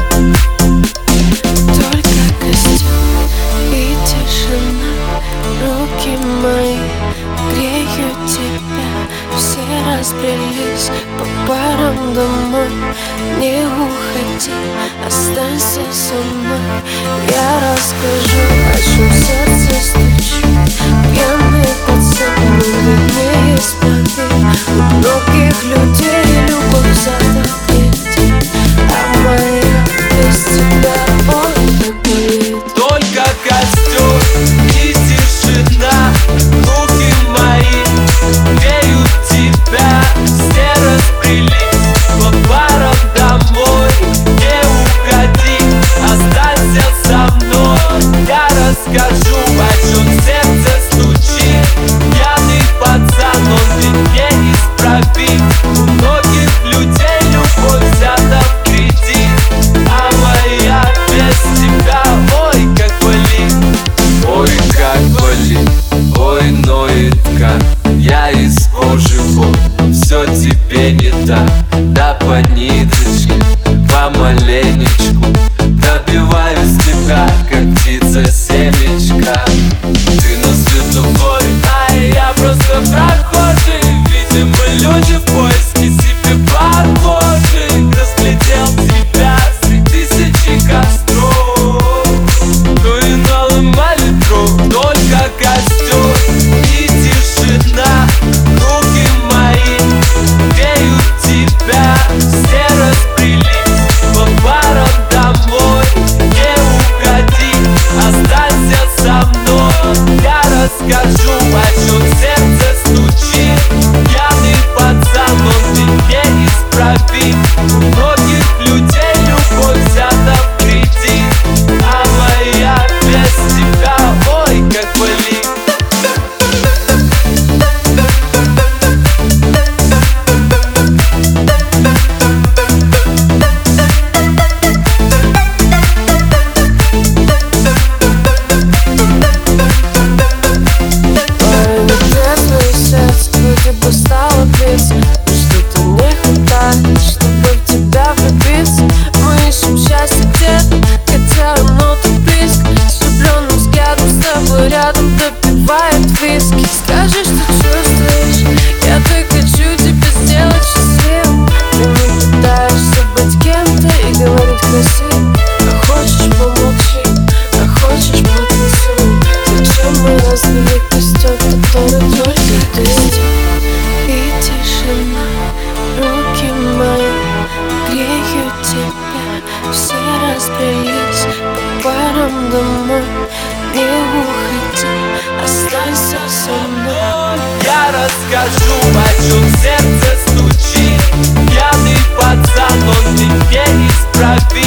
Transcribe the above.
Руки мои греют тебя, все разбрелись по парам домой. Не уходи, останься со мной. Я расскажу, о чем сердце стучит. Пьяный пацан, но не исправим. У многих людей любовь задавит, а моя без тебя, ой, так болит. Только костер и тишина, руки мои греют тебя, все разбрелись по парам домой. Не уходи, останься со мной. Я расскажу, о чем сердце стучит. Пьяный пацан, он ведь неисправим. У многих людей любовь взята в кредит, а моя без тебя, ой, как болит. Ой, как болит, ой, ноет как. Я из кожи вон, все тебе не так. Да по ниточке, помаленечку добиваюсь тебя, как птица семечка. Ты на светофоре, а я просто прохожий. Видимо, люди в поиске себе похожих. Разглядел тебя среди тысячи костров. Ну и наломали дров. Только костер и тишина, руки мои греют тебя, все разбрелись по парам домой. Не уходи, останься со мной. Я расскажу, о чем сердце стучит. Пьяный пацан, он ведь неисправим. У многих людей любовь взята в кредит, а моя без тебя, ой, как болит. Стало биться, что-то не хватает, чтобы в тебя влюбиться. Мы ищем счастье где-то, хотя оно так близко. С влюбленным взглядом с тобой рядом допивает виски. Скажи, что чувствуешь, я так хочу тебя сделать счастливым. Ты не пытаешься быть кем-то и говорить красиво. А хочешь помолчи, а хочешь потанцуй. Зачем мы развели костер, который только ты? И тишина, руки мои греют тебя, все разбрелись по парам домой. Не уходи, останься со мной. Я расскажу, о чем сердце стучит. Пьяный пацан, он ведь неисправим.